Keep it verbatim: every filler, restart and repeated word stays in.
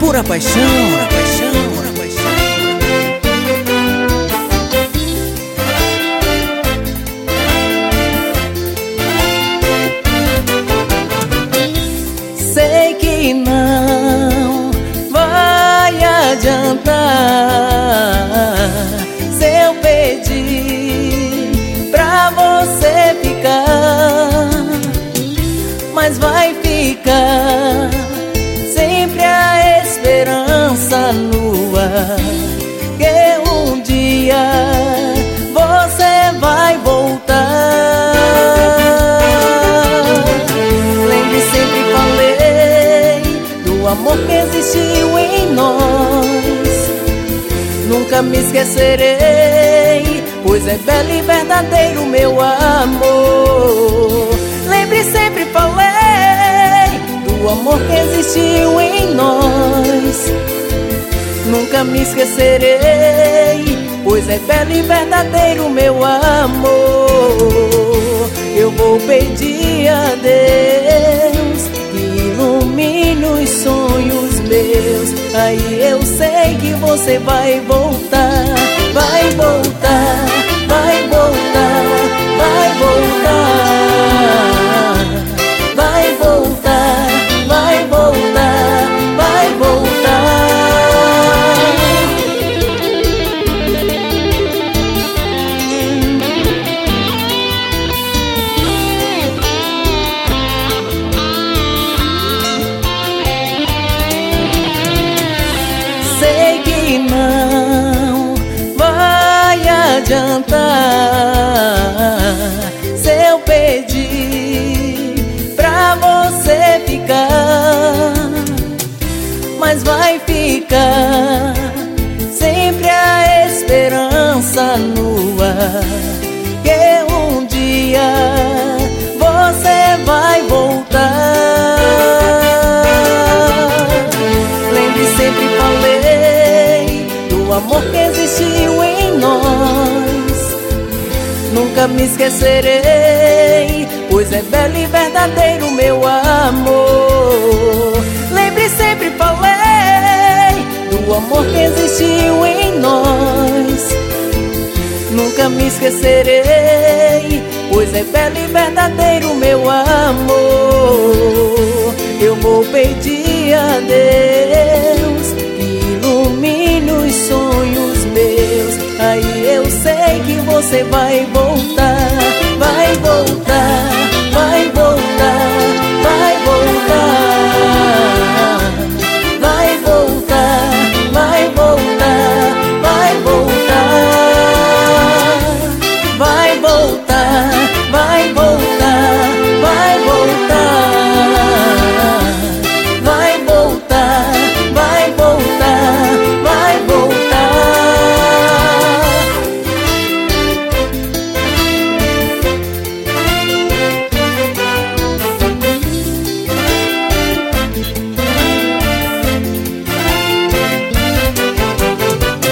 pura paixão, pura paixão, pura paixão. Sei que não vai adiantar se eu pedir pra você ficar, mas vai ficar sempre a esperança no ar, que um dia você vai voltar. Lembre, sempre falei do amor que existiu em nós, nunca me esquecerei, pois é belo e verdadeiro meu amor. Lembre, sempre falei do amor que existiu em nós, nunca me esquecerei, pois é belo e verdadeiro meu amor. Eu vou pedir a Deus que ilumine os sonhos meus, aí eu sei que você vai voltar, vai voltar, vai voltar, vai voltar, vai voltar, vai voltar, vai voltar. Sei que não vai adiantar se eu pedir pra você ficar, mas vai ficar sempre a esperança no ar, que um dia você vai voltar. Lembre, sempre falei do amor que existiu em nós, nunca me esquecerei, pois é belo e verdadeiro meu amor. Lembre, sempre falei do amor que existiu em nós, nunca me esquecerei, pois é belo e verdadeiro meu amor. Eu vou pedir a Deus que ilumine os sonhos meus, aí eu sei que você vai voltar,